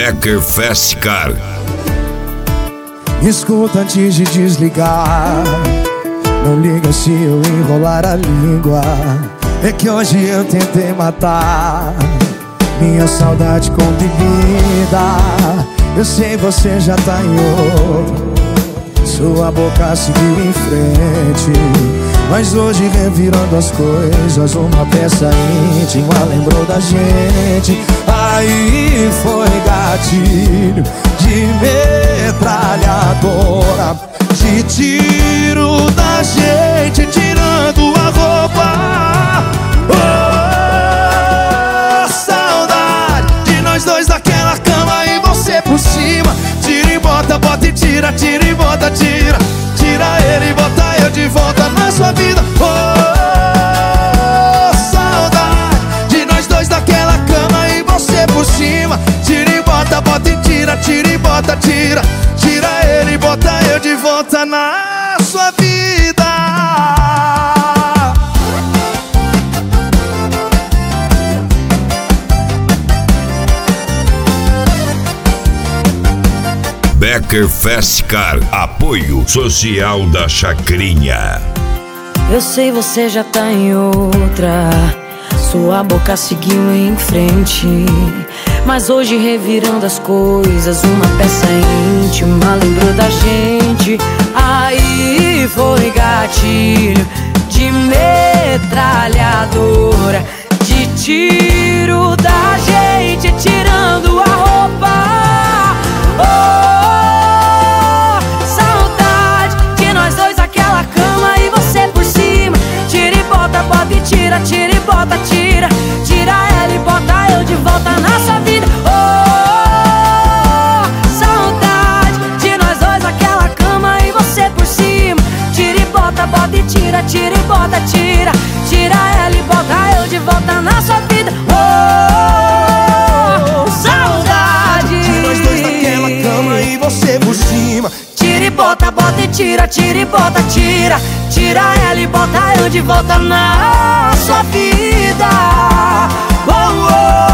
Becker Fast Car. Escuta antes de desligar, não liga se eu enrolar a língua. É que hoje eu tentei matar minha saudade com bebida. Eu sei você já tá em outro, sua boca seguiu em frente, mas hoje revirando as coisas, uma peça íntima lembrou da gente. Aí foi gatilho de metralhadora, de tiro da gente tirando a roupa. Oh, saudade de nós dois naquela cama e você por cima. Tira e bota, bota e tira, tira e bota, tira. Tira ele e bota eu de volta na sua vida. Oh, saudade de nós dois naquela cama e você por cima. Tira e bota, bota e tira, tira e bota, tira. Tira ele e bota eu de volta na sua vida. Becker Fast Car, apoio social da Chacrinha. Eu sei você já tá em outra, sua boca seguiu em frente, mas hoje revirando as coisas, uma peça íntima lembrou da gente. Aí foi gatilho de metralhadora, de tiro da gente tirando a roupa. Oh, saudade de nós dois naquela cama e você por cima. Tira e bota, bota e tira, tira e bota, tira. Tira ela e bota eu de volta na sua vida. Oh, saudade de nós dois naquela cama e você por cima. Tira e bota, bota e tira, tira e bota, tira. Tira ela e bota eu de volta na sua vida. Oh, saudade de nós dois naquela cama e você por cima. Tira e bota, bota e tira, tira e bota, tira. Tira ela e bota eu de volta na sua vida. Oh, oh,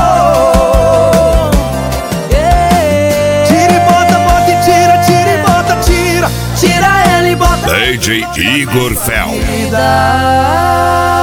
yeah. Tira e bota, bota e tira, tira e bota, tira. Tira ela e bota DJ Igor Fel. vida.